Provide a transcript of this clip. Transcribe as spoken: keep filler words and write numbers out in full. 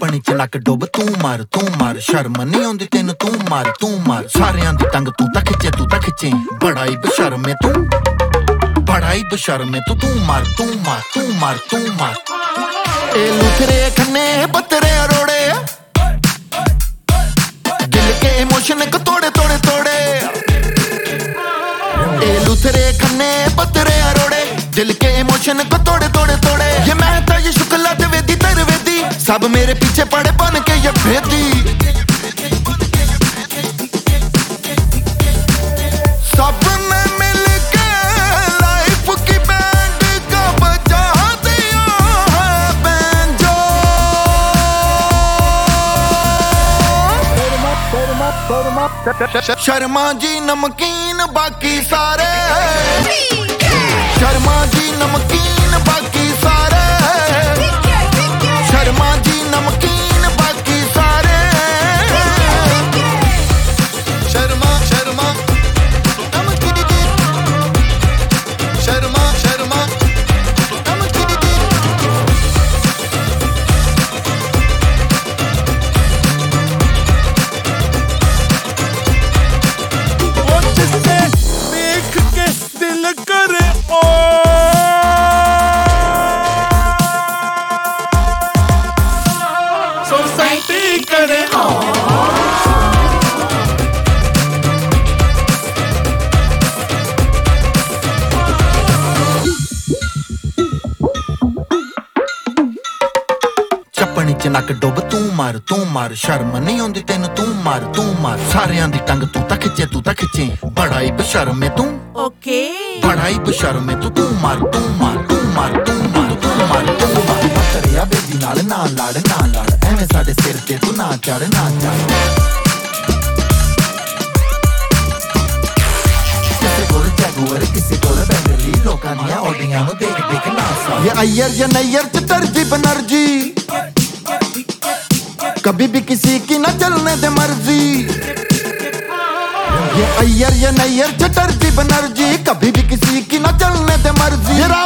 चपनी च नक डुब तू मार तू मार शर्म नहीं आउंदी तेनू तू मार तू मार सारियां दी टंग तू तां खिच्चे तू तां खिच्चे बड़ा ही बेशर्म है तू बड़ा ही बेशर्म है तू तू मार तू मार तू मार तू मार ए लुथरे खन्ने पत्तरे अरोड़े दिल के इमोशन को तोड़े तोड़े तोड़े ए लुथरे खन्ने पत्तरे अरोड़े दिल के इमोशन को तोड़े तोड़े तोड़े ये मैं तो ये शुक्ला द्विवेदी तरवेदी सब मेरे पीछे पड़े बन के ये भेदी सब ने मिल के लाइफ की बैंड का बजा दिया है बैंजो शर्मा जी नमकीन बाकी सारे शर्मा जी नमकीन बाकी सारे शर्मा जी नमकीन बाकी सारे शर्मा शर्मा नमकीन शर्मा शर्मा नमकीन वो जिससे देख के दिल करे ओ सोसाइटी करे चपनी च नक डुब तू मार तू मार शर्म नहीं आउंदी तेनू तू मार तू मार सारियां दी टंग तू तां खिच्चे तू तां खिच्चे बड़ा ही बेशर्म है तू ओके बड़ा ही बेशर्म है तू तू मार तू मार तू मार तू मार तू मार तू मार तेरिया बेदी नाल ना लड़ ना लड़ एवें साडे सिर ते तू ना चढ़ ना चढ़ किसे कोल जगुअर किसे कोल बेंगली लोकां दियां ओडियां नु देख देख ना सा ये अय्यर या नैयर च तरजी बनर्जी कभी भी किसी की ना चलने दे मर्जी ये अय्यर या नैयर च तरजी बनर्जी कभी भी किसी की ना चलने दे मर्जी